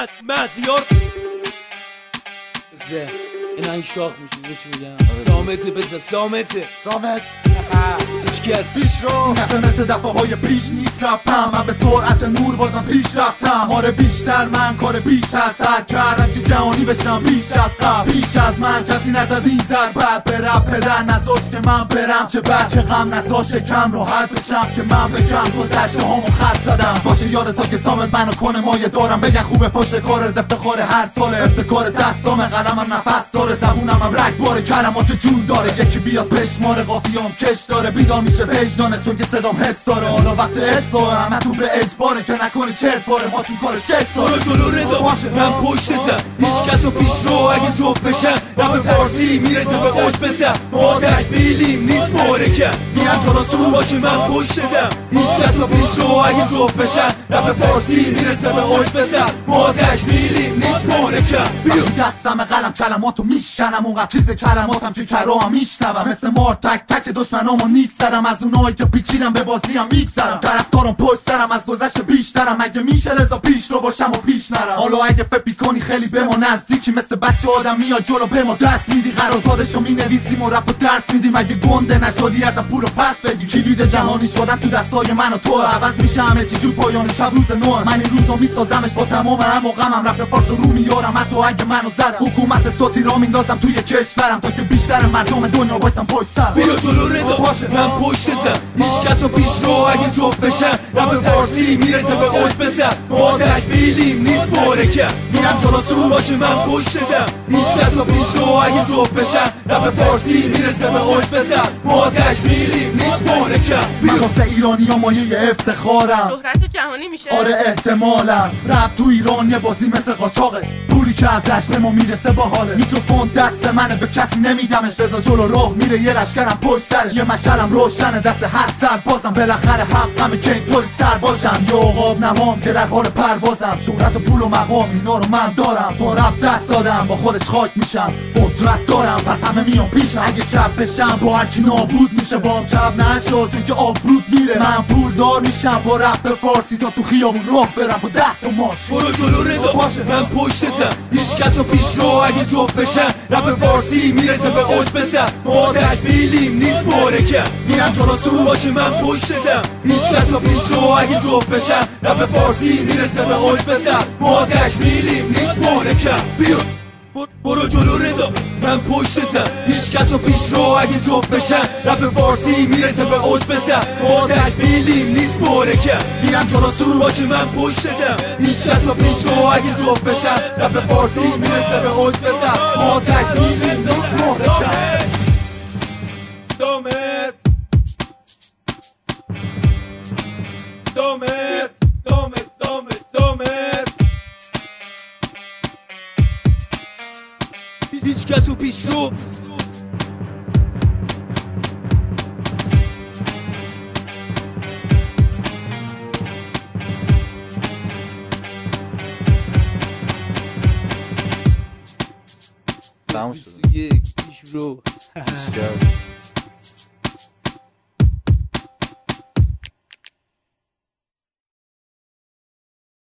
مهدیار زه اینا این شاخ میشه چی میگم سامته بزن سامت هیچ کس پیش رو این دفعه مثل دفعه های پیش نیست رپم من به سرعت نور بازم پیش رفتم آره بیشتر من کار بیش از حد کردم که جهانی بشم بیش از قبل پیش از من کسی نزد این ضربت به رپ پدر نذاشت که من برم چه بد چه غم نذاشت کم راحت بشم که من بگم گذشته هامو خط زدم باشه یادتا که سامت منو کنه مایه دارم بگن خوبه پشت کار افتخار هر ساله ابتکار دستام قلمم نفس داره زبونم هم رگ باره کلمات جون داره یکی بیاد پشمار قافیام کش داره بیدار میشه وجدانه چون که صدام حس داره حالا وقت اصلاح همه تو به اجباره که نکنه چرت باره ما چون کار شکل داره جلو رضا من پشتتم هیچ کسو پیش رو اگه جفت بشن رپ فارسی میرسه به اوج بسر ما تشبیلیم نیست مورکه میرم جلو سو باشه من پشتتم هیچ کسو پیش رو اگه جفت بشن رپ فارسی میرسه به اوج بسر ما تشبیلیم نیست مورکه بیا دستم قلم کلماتو میشنم اونقدر چیز کلماتم که کراهم میشنوم مثل مار تک تک دشمنامو نیستم از اونایی که پیچیدم به بازیم میگذرم طرفدارم پشت سرم از گذشت بیشترم اگه میشه رضا پیش رو باشم و پیش نرم حالا اگه فکر کنی خیلی به ما نزدیکی مثل بچه آدم میاد جلو به ما دست میدی قراردادشو مینویسیم و رپ و درس میدیم اگه گنده نشدی ازم پول و پس بگی کلید جهانی شدن تو دستای من و تو عوض میشه همه چی جو پایان شب روز نوه من این روزو میسازمش با تمام هم و غمم رپ فارس رو میارم حتی اگه منو زدم حکومت صوتی را میندازم توی کشورم تا که بیشتر مردم دنیا وایسن پشت سر بیا جلو رضا من پشتتم هیچ کسو پیش رو اگه جفت بشن رپ فارسی میرسه به اوج بسر ما تشبیلیم نیست مورکه میرم جلو سو باشه من پشتتم هیچ کسو پیش رو اگه جفت بشن رپ فارسی میرسه به اوج بسر ما تشبیلیم نیست مورکه من واسه ایرانی ها مایه افتخارم شهرت جهانی میشه آره احتمالا رپ تو ایران یه بازی مثل قاچاقه پولی که ازش به ما میرسه باحاله میکروفون دست منه به کسی نمیدمش رضا جلو راه میره یه لشکرم پشت سرش یه مشعلم روشنه دست هر سر بازم بالاخره حقمه که اینطوری سر باشم یه عقاب نمام که در حال پروازم شهرت و پول و مقام اینا رو من دارم با رپ دست دادم با خودش خاک میشم قدرت دارم پس همه میان پیشم اگه چپ بشم با هرکی نابود میشه بام چپ نشد چون که آبرود میره من پول دار میشم با رپ فارسی تا تو خیابون راه برم با 10 تا ماشین برو جلو رضا من پشتتم هیچ کسو پیش رو اگه جفت بشن رپ فارسی میرسه به اوج بسر ما تشبیلیم نیست مورکه میرم جلو سو باشه من پشتتم هیچ کسو پیش رو اگه جفت بشن رپ فارسی میرسه به اوج بسر ما تشبیلیم نیست مورکه بیا برو جلو رضا من پشتتم هیچ کسو پیش رو اگه جفت بشن رپ فارسی میرسه به اوج بسر ما تشبیلیم نیست مورکه میرم جلو سو باشه من پشتتم هیچ کسو پیش رو اگه جفت بشن رپ فارسی میرسه به اوج بسر ما تشبیلیم نیست مورکه دامت هیچ کسو پیش رو تموم شد یک پیش رو